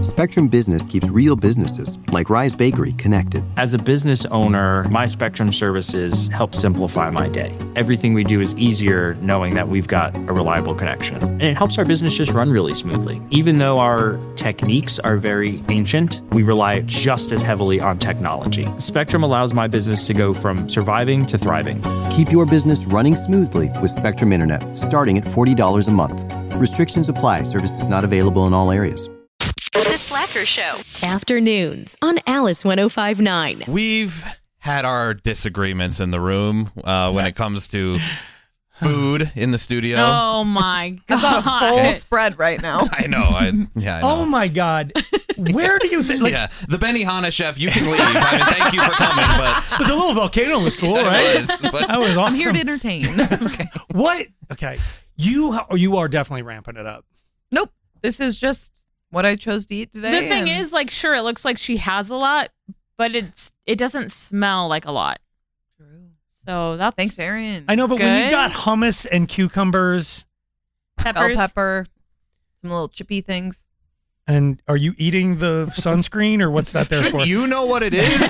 Spectrum Business keeps real businesses, like Rise Bakery, connected. As a business owner, my Spectrum services help simplify my day. Everything we do is easier knowing that we've got a reliable connection. And it helps our business just run really smoothly. Even though our techniques are very ancient, we rely just as heavily on technology. Spectrum allows my business to go from surviving to thriving. Keep your business running smoothly with Spectrum Internet, starting at $40 a month. Restrictions apply. Services not available in all areas. The Slacker Show. Afternoons on Alice 105.9. We've had our disagreements in the room when it comes to food in the studio. Oh my God. Got a full spread right now. I know. I know. Oh my God. Where do you think? Like, yeah, the Benihana chef, you can leave. I mean, thank you for coming, but the little volcano was cool, right? That was awesome. I'm here to entertain. Okay. What? Okay. You are definitely ramping it up. Nope. This is just what I chose to eat today. The thing is, like, sure, it looks like she has a lot, but it doesn't smell like a lot. True. So that's Thanks, Aaron. I know, but when Good. you got hummus and cucumbers, Bell peppers. pepper, some little chippy things. and are you eating the sunscreen or what's that there for? shouldn't you know what it is?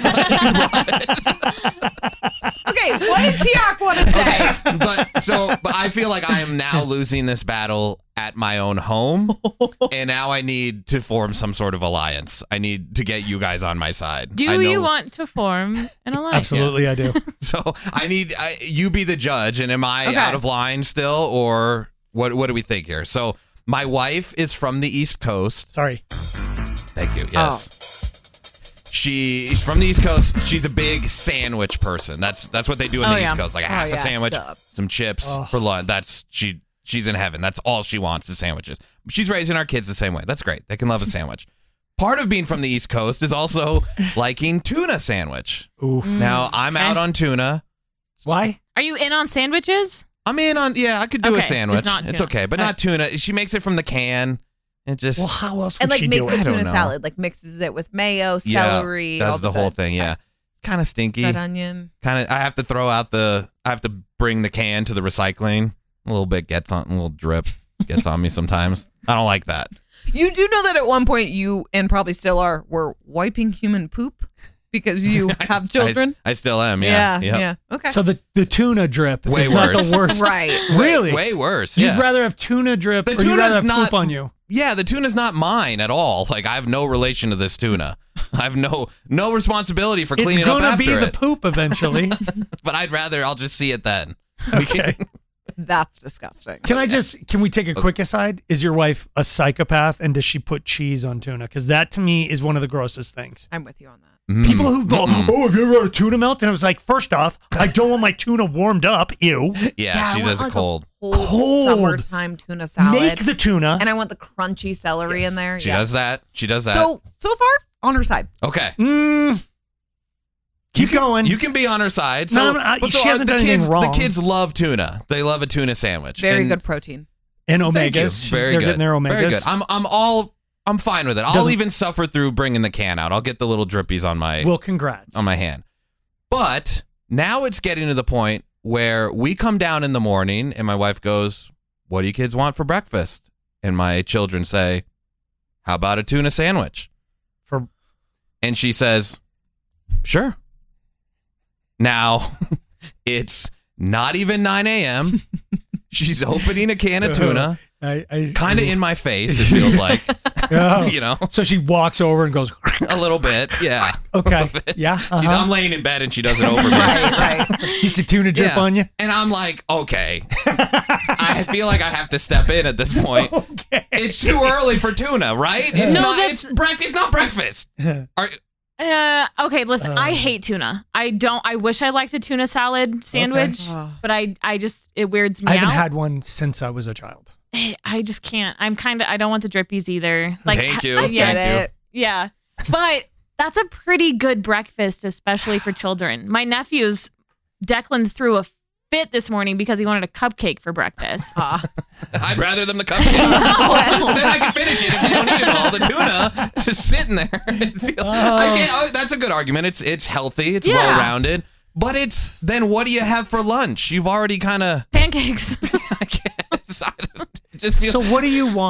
Okay, what did Tiak want to say? But I feel like I am now losing this battle at my own home, and now I need to form some sort of alliance. I need to get you guys on my side. Do you want to form an alliance? Absolutely, I do. So I need you be the judge, and am I out of line still, or what? What do we think here? So my wife is from the East Coast. Sorry. Thank you. Yes. She's from the East Coast. She's a big sandwich person. That's what they do in the East Coast. Like a half a sandwich, some chips for lunch. She's in heaven. That's all she wants is sandwiches. She's raising our kids the same way. That's great. They can love a sandwich. Part of being from the East Coast is also liking tuna sandwich. Ooh. Now, I'm out on tuna. Why? Are you in on sandwiches? I'm in on, I could do a Okay, sandwich. just not It's tuna. okay, but not tuna. She makes it from the can. It just... Well, how else would And like she makes do the it? tuna salad, like mixes it with mayo, celery. does all the whole thing, yeah. Kind of stinky. Red onion. I have to I have to bring the can to the recycling. A little bit gets on, a little drip gets on me sometimes. I don't like that. You do know that at one point you, and probably still are, were wiping human poop because you have children? I still am, yeah. Yeah. Okay. So the tuna drip Way is not worse. the worst. Right. Really? Way worse, You'd yeah. rather have tuna drip The or you'd rather tuna's have poop not- on you? Yeah, the tuna's not mine at all. Like, I have no relation to this tuna. I have no responsibility for cleaning It's up going to after be the it. poop eventually. But I'll just see it then. Okay. That's disgusting. Can we take a quick aside? Is your wife a psychopath and does she put cheese on tuna? Because that to me is one of the grossest things. I'm with you on that. People who go, oh, have you ever had a tuna melt? And I was like, first off, I don't want my tuna warmed up. Ew. Yeah, she I want does it like cold. Cold summertime tuna salad. Make the tuna. And I want the crunchy celery in there. She does that. She does that. So far, on her side. Okay. Keep going. You can be on her side. No, So, no, but she hasn't done anything wrong. The kids love tuna. They love a tuna sandwich. Very And good protein. And thank you. omegas. Very They're good. getting their omegas. Very good. I'm fine with it. I'll even suffer through bringing the can out. I'll get the little drippies on my Well, congrats. on my hand. But now it's getting to the point where we come down in the morning and my wife goes, "What do you kids want for breakfast?" And my children say, "How about a tuna sandwich?" And she says, "Sure." Now, it's not even 9 a.m. She's opening a can of tuna, kind of in my face, it feels like. You know? So she walks over and goes, a little bit, yeah. Okay. Yeah. I'm laying in bed and she does it over me. Right. Eats a tuna drip on you. And I'm like, okay. I feel like I have to step in at this point. Okay. It's too early for tuna, right? It's not breakfast. Okay, listen, I hate tuna. I wish I liked a tuna salad sandwich, but I just, it weirds me I out. haven't had one since I was a child. I just can't. I don't want the drippies either. Like, Thank you. I get Thank you. it. Yeah. But that's a pretty good breakfast, especially for children. My nephew's Declan threw a fit this morning because he wanted a cupcake for breakfast. I'd rather them the cupcake. Then I can finish it if they don't eat it all. The tuna just sitting there. That's a good argument. It's healthy. It's well-rounded. But then what do you have for lunch? You've already kind of... Pancakes. I guess. It just feels, So what do you want?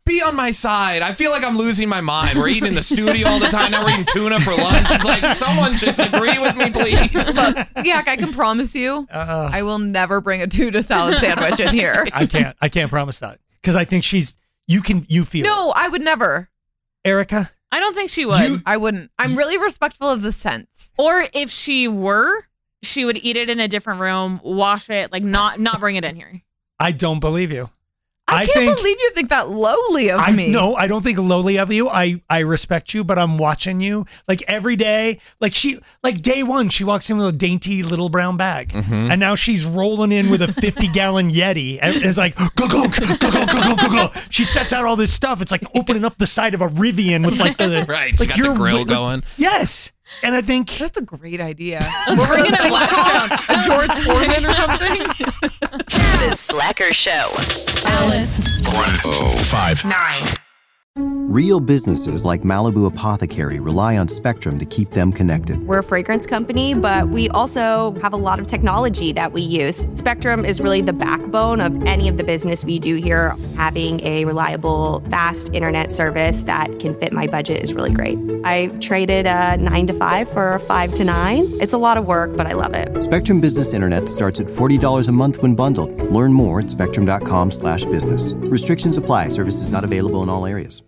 be on my side. I feel like I'm losing my mind. We're eating in the studio all the time. Now we're eating tuna for lunch. It's like, someone just agree with me, please. Look, Yak, I can promise you, I will never bring a tuna salad sandwich in here. I can't promise that because I think you feel it. No, I would never. Erica? I don't think she would. I wouldn't. I'm really respectful of the scents. Or if she were, she would eat it in a different room, wash it, like not bring it in here. I don't believe you. I can't believe you think that lowly of me. No, I don't think lowly of you. I respect you, but I'm watching you like every day. Like day one, she walks in with a dainty little brown bag, and now she's rolling in with a 50-gallon Yeti, and it's like go go go go go go go go. She sets out all this stuff. It's like opening up the side of a Rivian with like the right. Like she got the grill going. Yes. And I think that's a great idea. We're bringing a George Foreman or something. The Slacker Show. Alice. 1059. Real businesses like Malibu Apothecary rely on Spectrum to keep them connected. We're a fragrance company, but we also have a lot of technology that we use. Spectrum is really the backbone of any of the business we do here. Having a reliable, fast internet service that can fit my budget is really great. I traded a 9 to 5 for a 5 to 9. It's a lot of work, but I love it. Spectrum Business Internet starts at $40 a month when bundled. Learn more at spectrum.com/business. Restrictions apply. Services not available in all areas.